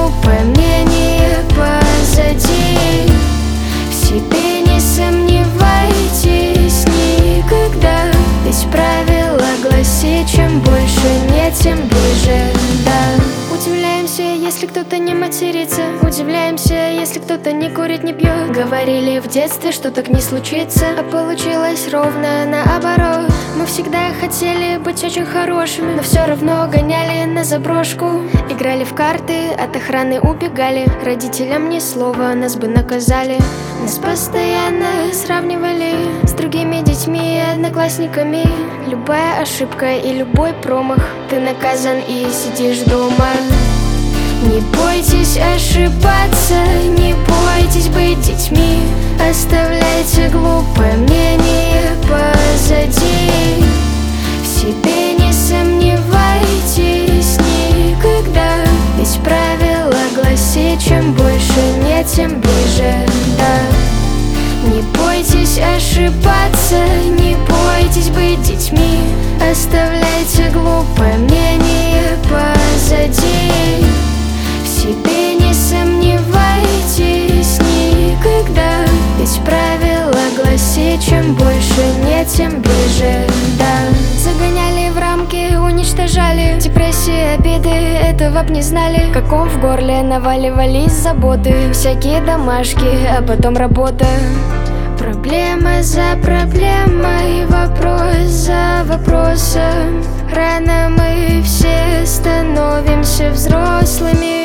глупое мнение позади. В себе не сомневайтесь никогда, ведь правило гласит: чем больше нет, тем ближе, да. Удивляемся, если кто-то не матерится, удивляемся, если кто-то не курит, не пьет. Говорили в детстве, что так не случится, а получилось ровно наоборот. Мы всегда хотели быть очень хорошими, но все равно гоняли на заброшку. Играли в карты, от охраны убегали, родителям ни слова, нас бы наказали. Нас постоянно сравнивали с другими детьми и одноклассниками. Любая ошибка и любой промах, ты наказан и сидишь дома. Не бойтесь ошибаться, не бойтесь быть детьми. Оставляйте глупое мнение позади. В себе не сомневайтесь никогда, ведь правило гласит: чем больше нет, тем ближе, да. Не бойтесь ошибаться, не бойтесь быть детьми. Оставляйте глупое мнение позади. В себе не сомневайтесь никогда, ведь правило гласит: чем больше нет, тем ближе, да. Загоняли в рамки, уничтожали, депрессии, обиды, этого б не знали. Как ком в горле наваливались заботы, всякие домашки, а потом работа. Проблема за проблемой, вопрос за вопросом. Рано мы все становимся взрослыми.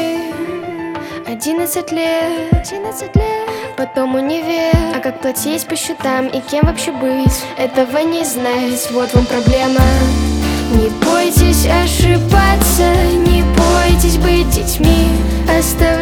11 лет, потом универ. А как платить по счетам и кем вообще быть, этого не знать, вот вам проблема. Не бойтесь ошибаться, не бойтесь быть детьми. Оставляйте